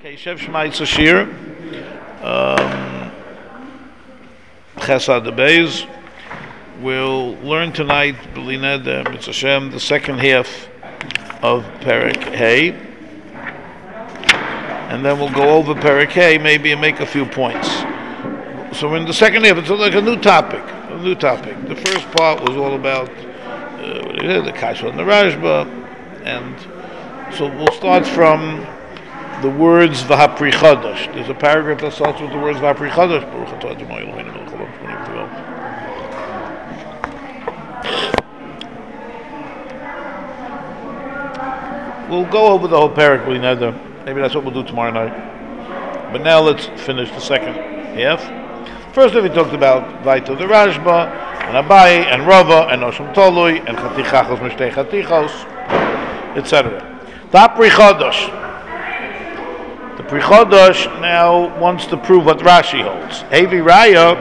Okay, Shev Shmaitz Shir, Chesad the Beis. We'll learn tonight, B'lined Mitzvah Hashem, the second half of Perek Hay, and then we'll go over Perek Hay maybe and make a few points. So in the second half, it's like a new topic. The first part was all about the Kasha and the Rashba, and so we'll start from the words V'hapri Chadash. There's a paragraph that starts with the words V'hapri Chadash. We'll go over the whole parak. Maybe that's what we'll do tomorrow night. But now let's finish the second half. First, we talked about Vaita the Rashba, and Abaye, and Rava, and Osham Tolui, and Chatichachos Mishtei Chatichos, etc. V'hapri Chadash. The Pri Chodosh now wants to prove what Rashi holds. Hevi Raya,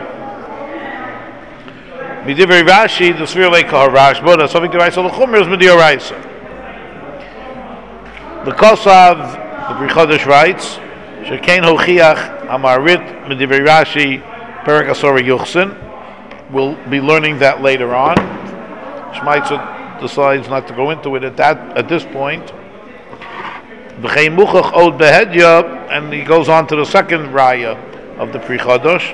Midivri Rashi, the Svir Leika HaRashba, that's something to write on the Chumer is Midir Raisa. The Kosav, the Pri Chodosh writes, Shekein Hochiach Amarit Midivri Rashi, Perek Asora Yuchsin. We'll be learning that later on. Shmaitzer decides not to go into it at this point. And he goes on to the second raya of the Pri Chodosh.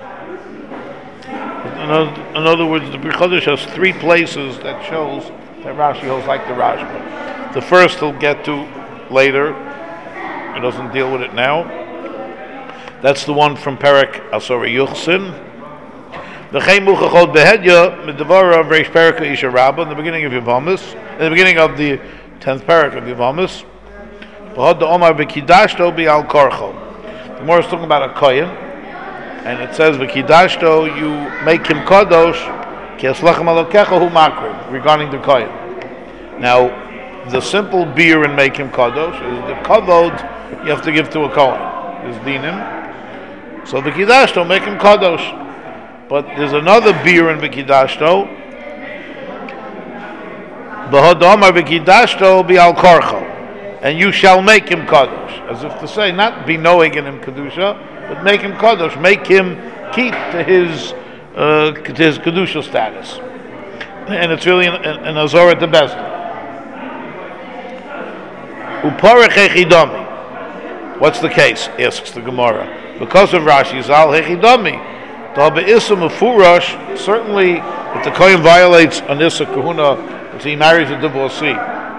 In other words, the Pri Chodosh has three places that shows that Rashi holds like the Rashba. The first he'll get to later. He doesn't deal with it now. That's the one from Perek Asora Yuchsin. In the beginning of Yevamos, in the beginning of the 10th Perek of Yevamos. The Gemara is talking about a kohen, and it says v'kidashto, you make him kadosh ki aslachem alokecha hu makriv, regarding the kohen. Now, the simple beer and make him kadosh is the kavod you have to give to a kohen. Is dinim. So v'kidashto, make him kadosh. But there's another beer in v'kidashto. B'hodamar v'kidashto bi'al korcho. And you shall make him kadosh, as if to say, not be knowing in him kedusha, but make him kadosh, make him keep to his kedusha status, and it's really an azor at the best. Uparech hechidami. What's the case? Asks the Gemara. Because of Rashi, zal hechidami. Ta'be'isa mefurash. Certainly, if the kohen violates an issa kahuna, if he marries a divorcee.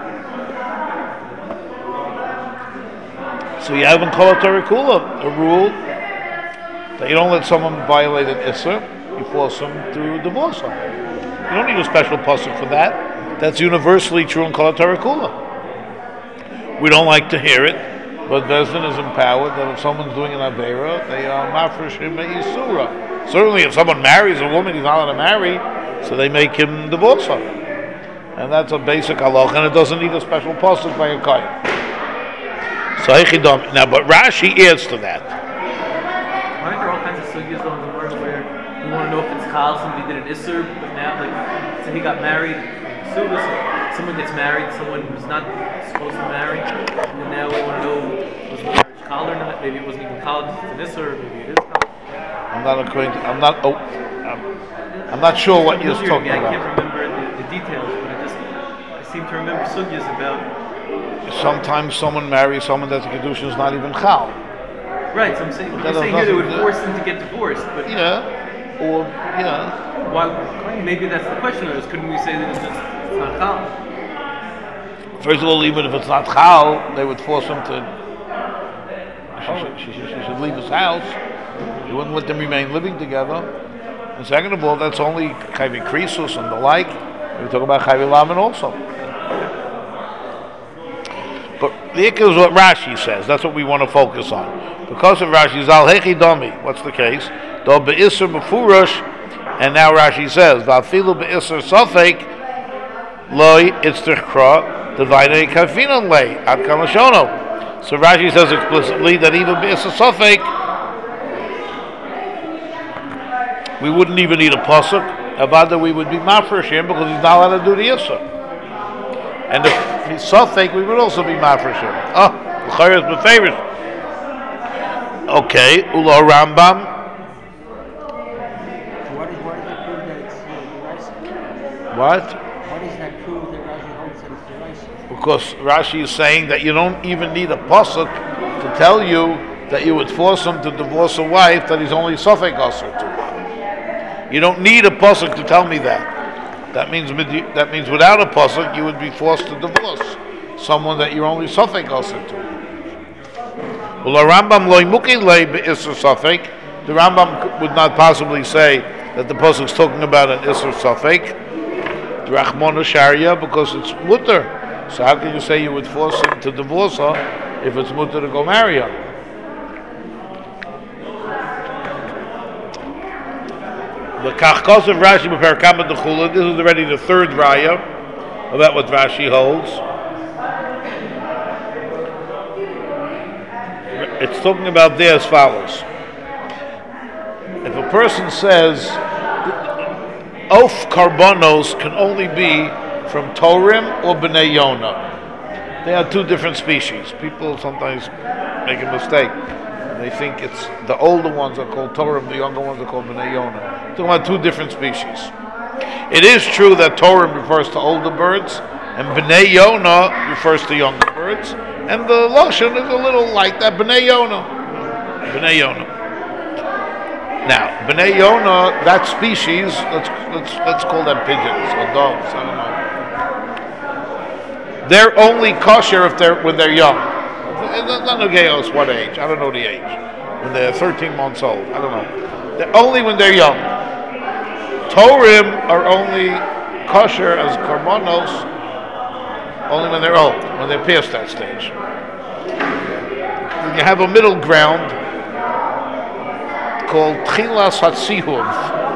So you have in Kol HaTorah a rule that you don't let someone violate an Isser, you force them to divorce them. You don't need a special pasuk for that. That's universally true in Kol HaTorah. We don't like to hear it, but Bezdin is empowered that if someone's doing an Aveira, they are mafresh him Yisura. Certainly if someone marries a woman he's not allowed to marry, so they make him divorce her. And that's a basic halach, and it doesn't need a special pasuk by a kohen. So now, but Rashi adds to that. Aren't there all kinds of sugyas on the word where you want to know if it's chal, somebody did an isser, but now, like, so he got married, someone gets married, someone who's not supposed to marry, and now we want to know was the marriage chal or not? Maybe it wasn't even chal, it's an isser, maybe it is chal. I'm not sure what you're talking about. I can't remember the details, but I seem to remember sugyas about. Sometimes someone marries someone that the kedusha is not even chal. Right, so I'm saying, you're saying here they would force them to get divorced, but why? Maybe that's the question. Is couldn't we say that it's not chal? First of all, even if it's not chal, they would force him to. She should leave his house. You wouldn't let them remain living together. And second of all, that's only chayvi krisus and the like. We talk about chayvi lavan also. But the ikka is what Rashi says. That's what we want to focus on. Because of Rashi, zal hechidami. What's the case? Do be'isser befurash, and now Rashi says, va'afilu be'isser safek loy itzterchra devaynei kafinan lei ad kamashono. So Rashi says explicitly that even be'isser safek, we wouldn't even need a pasuk. Avada, we would be mafresh him because he's not allowed to do the isser. And if he's safek, we would also be mafresh him. Oh, l'chayr is my favorite. Okay, Ula Rambam. What is that proof that it's the What? What is that proof that Rashi holds that it's the Raisa? Because Rashi is saying that you don't even need a pasuk to tell you that you would force him to divorce a wife that he's only safek asur to. You don't need a pasuk to tell me that. That means without a pasuk you would be forced to divorce someone that you're only safek asur to. Well, Rambam loy muki lei be'isur safek. The Rambam would not possibly say that the pasuk is talking about an isur safek. Drachmona sharia, because it's mutter. So how can you say you would force him to divorce her if it's mutter to go marry her? The Kachkos of Rashi b'Perkama D'Chula. This is already the third raya about what Rashi holds. It's talking about there as follows. If a person says Of karbonos can only be from Torim or Bnei Yonah. They are two different species. People sometimes make a mistake. They think it's the older ones are called Torim, the younger ones are called Bnei Yonah. We're talking about two different species. It is true that Torim refers to older birds, and Bnei Yonah refers to younger birds, and the Lashon is a little like that, Bnei Yonah. Bnei Yonah. Now, Bnei Yonah, that species, let's call them pigeons or doves, I don't know. They're only kosher when they're young. Not okay, what age? I don't know the age. When they're 13 months old, I don't know. They're only when they're young. Torim are only kosher as karbonos only when they're old, when they're past that stage. You have a middle ground called Tchilas Hatzihuv.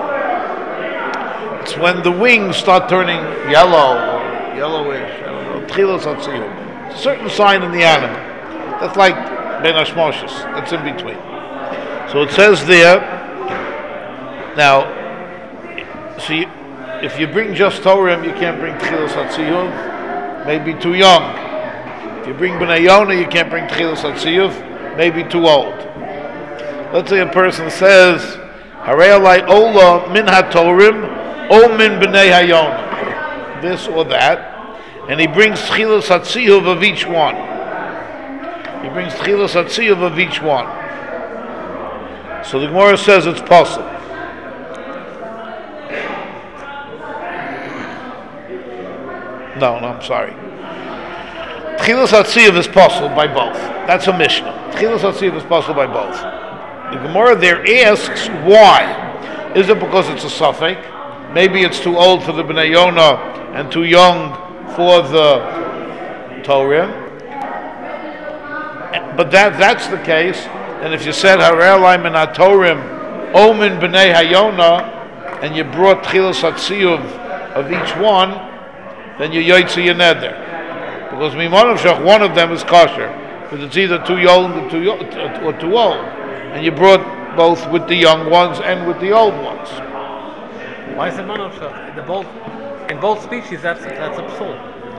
It's when the wings start turning yellow or yellowish, I don't know, Tchilas Hatzihuv. It's a certain sign in the animal. That's like Ben Hashmoshes. That's in between. So it says there, now, if you bring just Torim, you can't bring Tchilas Hatzihuv, maybe too young. If you bring Bnei Yonah, you can't bring Tchilas Hatzihuv, maybe too old. Let's say a person says, Harei alai ola min hatorim o min b'nei hayonah, this or that, and he brings tchilas hatziyuv of each one. He brings tchilas hatziyuv of each one. So the Gemara says it's possible. No, I'm sorry. Tchilas hatziyuv is possible by both. That's a Mishnah. Tchilas hatziyuv is possible by both. The Gemara there asks why. Is it because it's a suffix? Maybe it's too old for the Bnei Yonah and too young for the Torim. But that's the case. And if you said Harei alai min hatorim o min b'nei hayonah, and you brought tchilas hatziyuv of each one, then you yotzi your neder. Because one of them is kosher, because it's either too young or too old. And you brought both with the young ones and with the old ones. Why is it monoshach? In both species, that's a psul.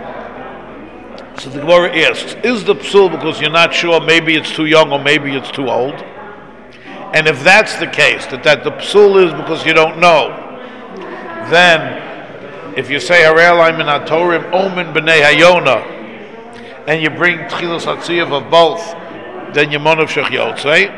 So the Gemara asks, is the psul because you're not sure maybe it's too young or maybe it's too old? And if that's the case, that the psul is because you don't know, then if you say Harei alai min hatorim o min b'nei hayonah, and you bring tchilas hatziyuv of both, then you monoshach yotzei.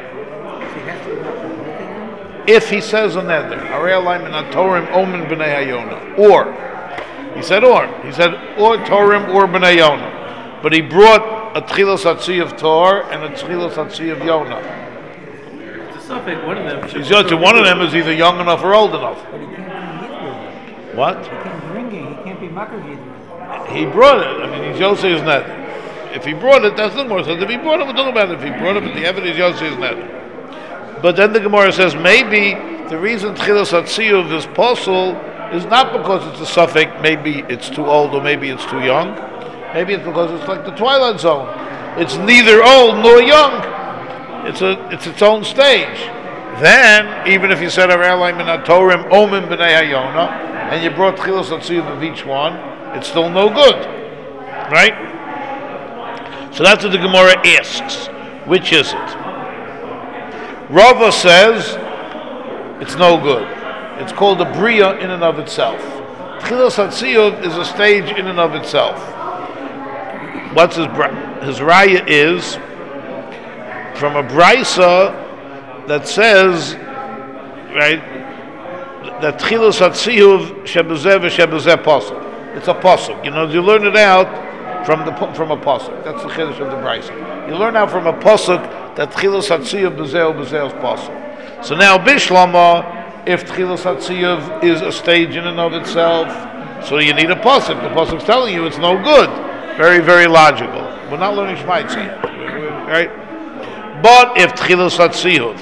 If he says a neder, Harei alai min hatorim o min b'nei hayonah, or he said or Torim or b'nei Yonah, but he brought a tchilas hatziyuv Tor and a tchilas hatziyuv Yonah. It's a suffix. One of them. One of them is either young enough or old enough. But he can't bring either of them. What? He can't bring it. He can't be makar either of them. He brought it. I mean, he's Yosef's neder. If he brought it, that's the more. So if he brought it, we're talking about it. If he brought it, but the evidence is Yosef's neder. But then the Gemara says maybe the reason tchilas hatziyuv is possible is not because it's a suffix, maybe it's too old or maybe it's too young. Maybe it's because it's like the twilight zone. It's neither old nor young. It's its own stage. Then, even if you said Harei alai min hatorim o min b'nei hayonah, and you brought tchilas hatziyuv of each one, it's still no good. Right? So that's what the Gemara asks. Which is it? Rava says it's no good. It's called a bria in and of itself. Tchilas Hatziyuv is a stage in and of itself. What's his raya is from a brisa that says, right, that Tchilas Hatziyuv shebuzeh v'shebuzeh pasuk. It's a pasuk. You learn it out from a pasuk. That's the chiddush of the brisa. You learn out from a pasuk that Tchilas Hatziyuv b'zeh v'zeh is pasuk. So now Bishlama, if Tchilas Hatziyuv is a stage in and of itself, so you need a pasuk. The pasuk's telling you it's no good. Very, very logical. We're not learning Shmaitz yet, right? But if Tchilas Hatziyuv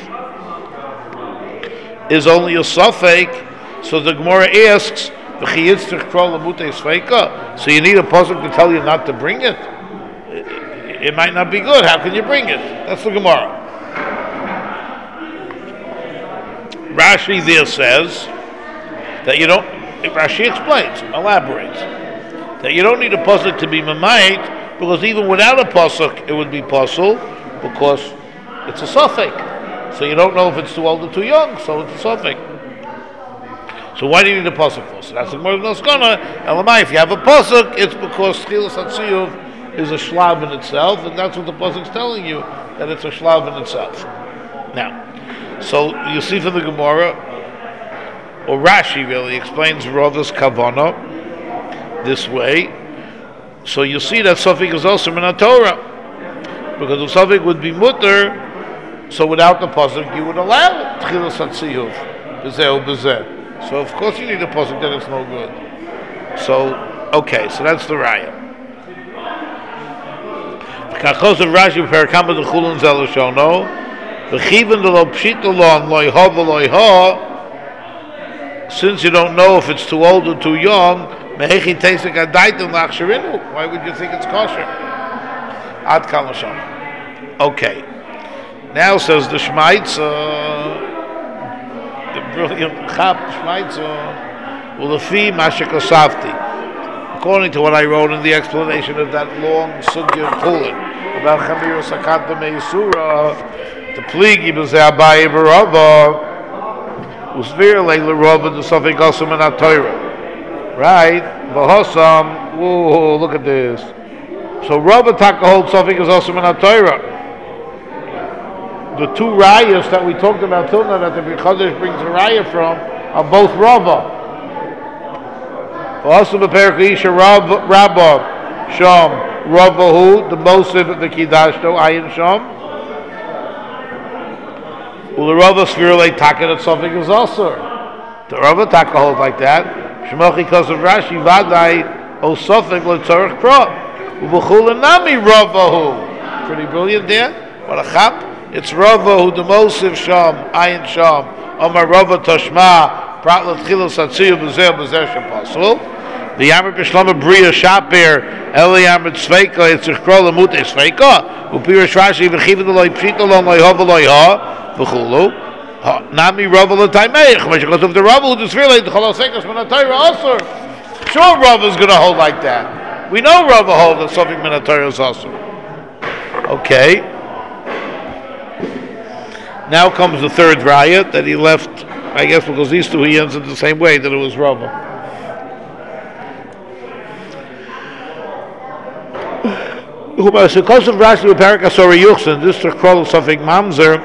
is only a suffix, so the Gemara asks, so you need a pasuk to tell you not to bring it? It might not be good. How can you bring it? That's the Gemara. Rashi there says that you don't. Rashi explains, elaborates, that you don't need a pasuk to be mamayit, because even without a pasuk it would be pasul, because it's a suffix. So you don't know if it's too old or too young, so it's a suffix. So why do you need a pasuk for? So that's the Gemara Noskana. Elamai, if you have a pasuk, it's because Tchilas Hatziyuv is a shlav in itself, and that's what the pasuk's telling you, that it's a shlav in itself. Now, so you see from the Gemara, or Rashi really explains Rava's Kavana this way. So you see that suffix is also in Torah, because the suffix would be mutter. So without the pasuk, you would allow Tchilas Hatziyuv b'zeh b'zeh. So of course you need a pasuk that it's no good. So okay, so that's the raya. Kachos of Rashi perakama the chulun zeloshono, v'chiven the lo pshita lo an lo yha v'lo yha. Since you don't know if it's too old or too young, mehechi teisek adaitim lachsherinu. Why would you think it's kosher? Ad kalashon. Okay. Now says the Shmaitza. The brilliant Chap Shmaitza, Ulefi Mashikosafti. According to what I wrote in the explanation of that long sugya of Chulin about Chamir Sakat B'Meisura, the pligi b'zeh Abaye v'Rava, Usvir leila Rava the Safek Osam and Torah. Right? V'Hosam. Whoa, look at this. So Rava Taka holds Safek is Osam and Torah. The two rayas that we talked about till now that the B'Chodesh brings a raya from are both Rava. Also the Perikisha Rabba Sham Ravahu the Mosif the Kidashto Ayin Sham. Well, the Rava Svirle Taka that something is also. The Rava Taka holds like that. Shemochi because of Rashi Vadai O Sofik L'Tzorach Pro U'B'Chul Nami Ravahu. Pretty brilliant there. What a chap. It's Rava who the Mosif Sham, Ayin Sham, Omar Rava Tashma, Pratlat Chilos Hatziyuv B'zeh B'zeh Shapasul. The Yamar B'Shlama Bria Shapir, Eli Yamar Tzveika, it's a Shkrol Amute Tzveika, Upirish Rashi V'chiv L'Loi Pshita L'On L'Oi Ha V'Loi Ha, V'chulu, Nami Rava L'Taimeich, because of the Rava who does really the Cholos Sekas Minatayra also. Sure, Rava's going to hold like that. We know Rava holds that something Minatayra is also. Okay. Now comes the third raya that he left, I guess because these two he answered the same way, that it was Rava. Because of Rashi with Parakasori Yuchsin, this is called something Mamzer,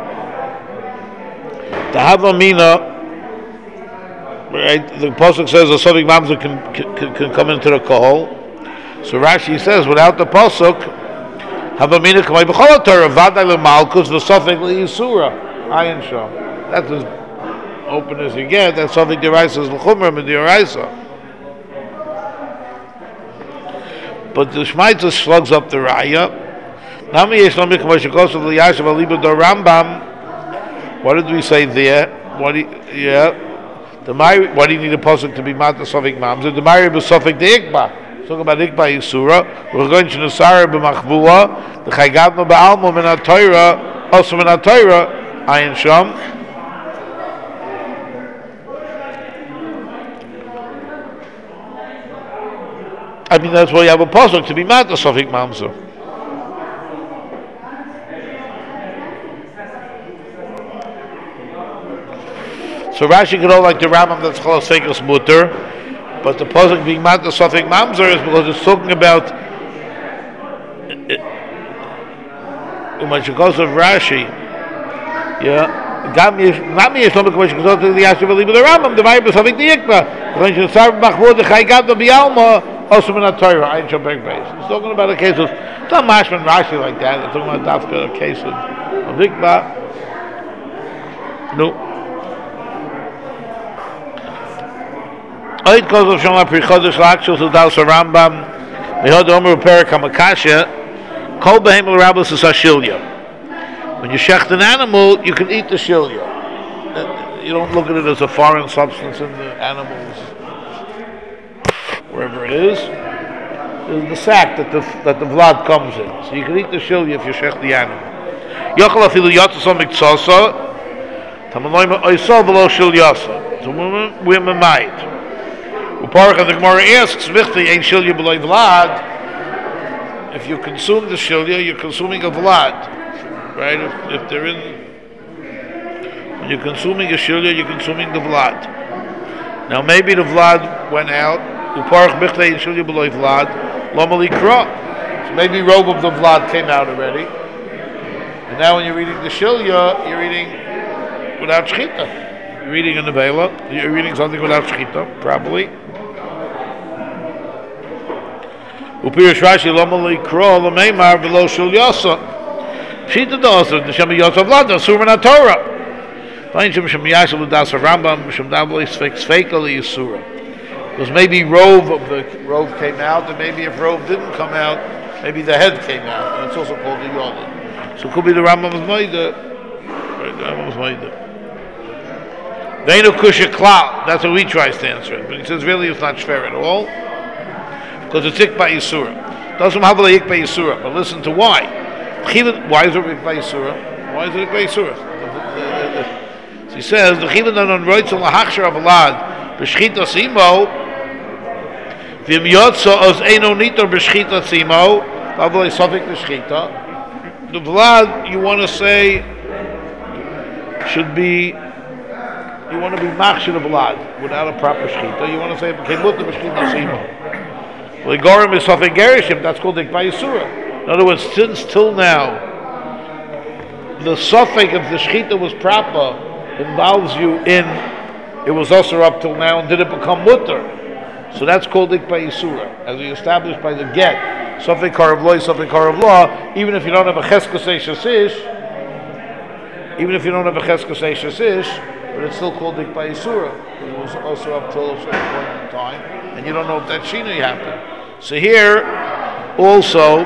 the Havamina, right? The Pasuk says a something Mamzer can come into the Kohol. So Rashi says, without the Pasuk, Havamina kamay b'chol Torah vaday lemalkus v'sofik le'yisura ayin sham. That's as open as you get. That's something deraisa is l'chumra m'deraisa. But the Shmaitza slugs up the raya. Nami yesh nami kamay shekosov liyashav aliba do Rambam. What did we say there? What do you need a pasuk to be mata sofik mamzer? The Mari b'sofik deikba. Talking about Ikba Yisura, we're going to Nusara b'Machvua, the Chaygavna b'Alma min HaTorah, also min HaTorah, Ayin Sham. I mean, that's why you have a pasuk to be mad to Sofik Mamzer. So Rashi could hold like the Rambam that's called Seikos Mutter, but the pasuk being mat the Safek Mamzer is because it's talking about because of Rashi. Yeah. Gami is not a question because the Yashiv believe the Rambam the Bible Safek the Yikba. When you start Machmod the Chaygat the Bialma also in a Torah. Ein Shabbat base. It's talking about a case of it's not Mashman Rashi like that. It's talking about Dafka a case of Yikba. No. Oit goes of Shema Pri Chodesh Lakshul to Dal Rambam. Mehod Omer Perak Hamakasha. Kol Behem L'Rabbos is Ashilya. When you shecht an animal, you can eat the shilya. You don't look at it as a foreign substance in the animals, wherever it is. There's the sack that the vlad comes in, so you can eat the shilya if you shecht the animal. Yochel afilu yatzos miktsasa. Tamaloyma oisol below shilyasa. So we're mamayit. Uparach and the Gemara asks, "Vichti ain't shilya below vlad." If you consume the shilya, you're consuming a vlad, right? If they're in, when you're consuming a shilya, you're consuming the vlad. Now maybe the vlad went out. Uparach Vichti ain't shilya below vlad. Lomali kra. So maybe robe of the vlad came out already. And now when you're eating the shilya, you're eating without shchita. You're eating a nevela. You're eating something without shchita, probably. Upirish Rashi Lomali Kro Lameimar below Shilyasa. Shita Dosa, the Shem Yosef Vlad, Surman Torah. Find Shem Yasel Das Rambam, Shem Dabli Sfeikali Yisura. Because maybe Rove came out, and maybe if Rove didn't come out, maybe the head came out, and it's also called the Yolid. So it could be the Rambam's Maida. Right, the Rambam's Maida. Veinu Kusha Klal, that's what we try to answer it. But he says really it's not fair at all. Because it's Ikba Yisura. Doesn't have a Ikba Yisura, but listen to why. Why is it Ikba Yisura? Why is it Ikba Yisura? So he says, the Chivin on Roitzel Lahachshar of Alad, B'Shchita Simo, V'im Yotza Oz Eino Nito B'Shchita Simo, V'avlei Sofik B'Shchita. The Vlad, you want to say, should be, you want to be Machshir of Vlad, without a proper Shchita. You want to say, B'Kemut B'Shchita Simo. Legorim is Safek Gerishim, that's called Ikba Yisura. In other words, since till now, the Safek of the Shechita was proper, involves you in, it was also up till now, and did it become mutter? So that's called Ikba Yisura, as we established by the get. Safek Karav Law, Safek Karav Law, even if you don't have a Cheskos Shasish, but it's still called Ikba Yisura. It was also up till a certain point in time, and you don't know if that Shinui happened. So here, also,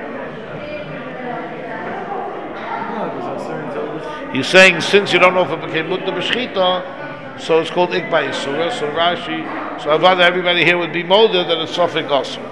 he's saying since you don't know if it became Mutta B'Shchita, so it's called Ikba Yisura. So Rashi, so I'd rather everybody here would be molded that it's Safek Asur.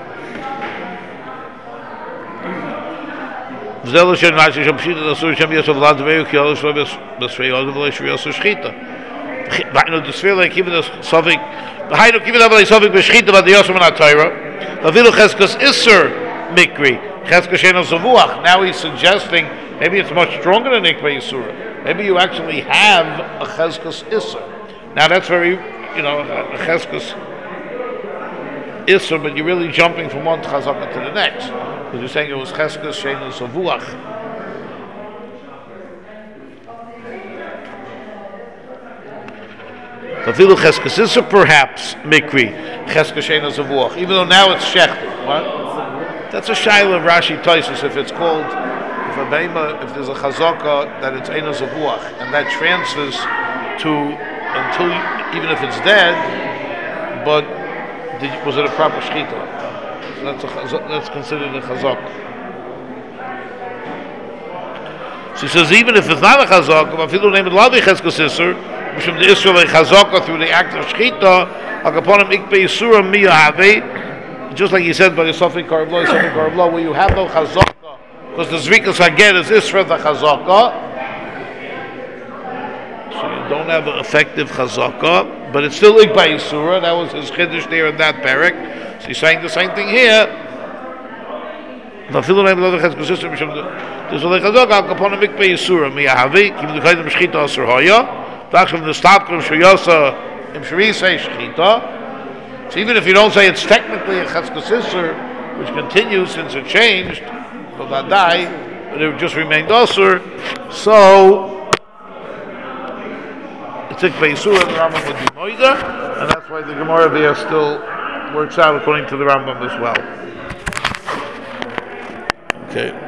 Zelo shen Rashi shem Pshita Asur shem Yosef Vlad Veiu Ki Olosh Lo B'Svei Odav Lo Shvi Asur Shchita. V'aynu D'Svei Lo Kiva Safek V'aynu Kiva Lo Safek B'Shchita V'ad Yosef Min HaTorah V'avilu Cheskos Isser Mikri Cheskos Shein Zavuach. Now he's suggesting maybe it's much stronger than Ikba Yisura. Maybe you actually have a Cheskos Isser. Now that's very, a Cheskos Isser, but you're really jumping from one Chazaka to the next. Because you're saying it was Cheskos Shein Zavuach. Vafilu Cheskos Isser, perhaps Mikri Cheskos Shein Zavuach. Even though now it's Shechted. What? That's a Shaila of Rashi Taisus if it's called. If there's a chazaka that it's Eino Zavuach, and that transfers to until even if it's dead, but was it a proper shchita? So that's considered a chazaka. So he says even if it's not a chazaka, but people name it Lavi Cheskos Isser, from the Israel a chazaka through the act of shchita, Akaponim Ikba Yisura Miyahave, just like he said by the Safek Karav Law, where you have no chazaka. Because the Zrikas Haget is Isra the Chazaka. So you don't have an effective Chazaka, but it's still Ikba Yisura. That was his Chiddush there in that parak. So he's saying the same thing here. There's a Chazaka, Al Kaponim Ikba Yisura, Miyahavi, Kim the Kaidam Shchita Asur Hoya, Dakshav Nistapkum Shayosa Im Sharisei Shechita. So even if you don't say it's technically a Cheskos Isser, which continues since it changed, but it just remained Osir, so it's Tikvei Yisur and the Rambam would be Moida, and that's why the Gemara there still works out according to the Rambam as well. Okay.